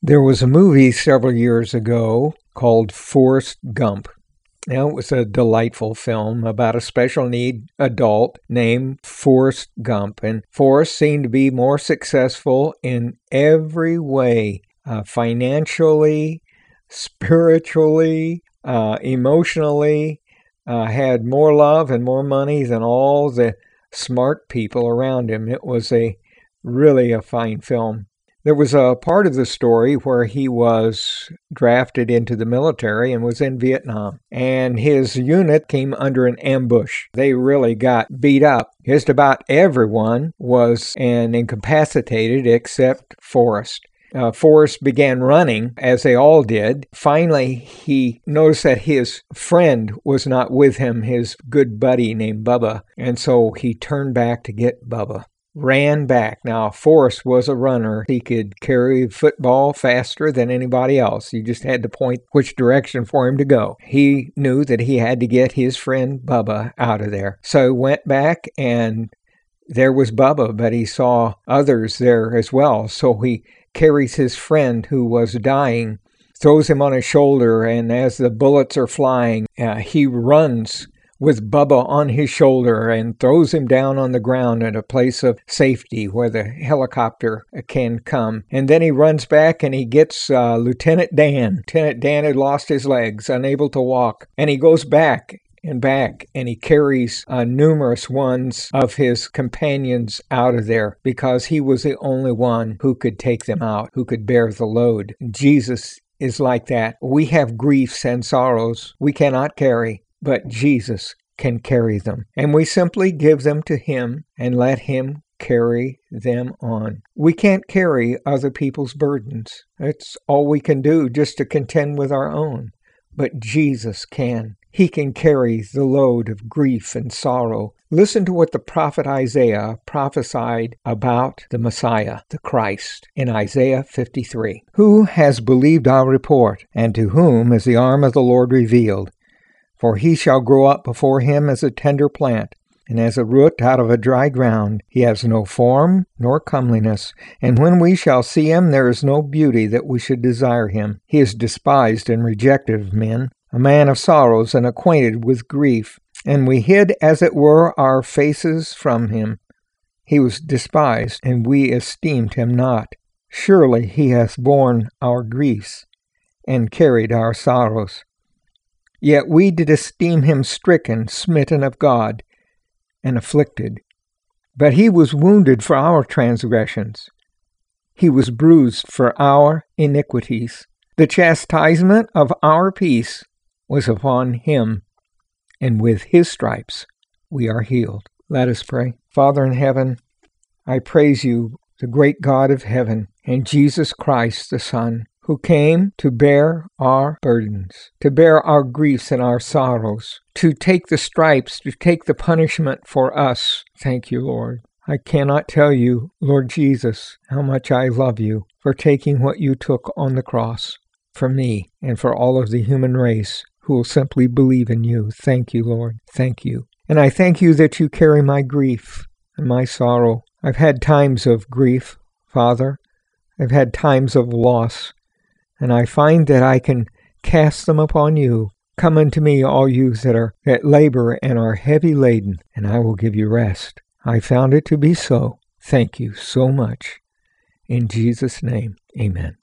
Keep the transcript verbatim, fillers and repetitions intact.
There was a movie several years ago called Forrest Gump. Now, it was a delightful film about a special need adult named Forrest Gump. And Forrest seemed to be more successful in every way, uh, financially, spiritually, uh, emotionally, uh, had more love and more money than all the smart people around him. It was a really a fine film. There was a part of the story where he was drafted into the military and was in Vietnam, and his unit came under an ambush. They really got beat up. Just about everyone was an incapacitated except Forrest. Uh, Forrest began running, as they all did. Finally, he noticed that his friend was not with him, his good buddy named Bubba, and so he turned back to get Bubba. Ran back. Now, Forrest was a runner. He could carry football faster than anybody else. You just had to point which direction for him to go. He knew that he had to get his friend Bubba out of there. So he went back, and there was Bubba, but he saw others there as well. So he carries his friend who was dying, throws him on his shoulder, and as the bullets are flying, uh, he runs with Bubba on his shoulder and throws him down on the ground at a place of safety where the helicopter can come. And then he runs back and he gets uh, Lieutenant Dan. Lieutenant Dan had lost his legs, unable to walk. And he goes back and back and he carries uh, numerous ones of his companions out of there because he was the only one who could take them out, who could bear the load. Jesus is like that. We have griefs and sorrows we cannot carry, but Jesus can carry them. And we simply give them to Him and let Him carry them on. We can't carry other people's burdens. That's all we can do, just to contend with our own. But Jesus can. He can carry the load of grief and sorrow. Listen to what the prophet Isaiah prophesied about the Messiah, the Christ, in Isaiah fifty-three. Who has believed our report, and to whom is the arm of the Lord revealed? For he shall grow up before him as a tender plant, and as a root out of a dry ground. He has no form nor comeliness, and when we shall see him, there is no beauty that we should desire him. He is despised and rejected of men, a man of sorrows and acquainted with grief, and we hid, as it were, our faces from him. He was despised, and we esteemed him not. Surely he hath borne our griefs, and carried our sorrows. Yet we did esteem him stricken, smitten of God, and afflicted. But he was wounded for our transgressions. He was bruised for our iniquities. The chastisement of our peace was upon him, and with his stripes we are healed. Let us pray. Father in heaven, I praise you, the great God of heaven, and Jesus Christ, the Son, who came to bear our burdens, to bear our griefs and our sorrows, to take the stripes, to take the punishment for us. Thank you, Lord. I cannot tell you, Lord Jesus, how much I love you for taking what you took on the cross for me and for all of the human race who will simply believe in you. Thank you, Lord. Thank you. And I thank you that you carry my grief and my sorrow. I've had times of grief, Father. I've had times of loss. And I find that I can cast them upon you. Come unto me, all you that are that labor and are heavy laden, and I will give you rest. I found it to be so. Thank you so much. In Jesus' name, amen.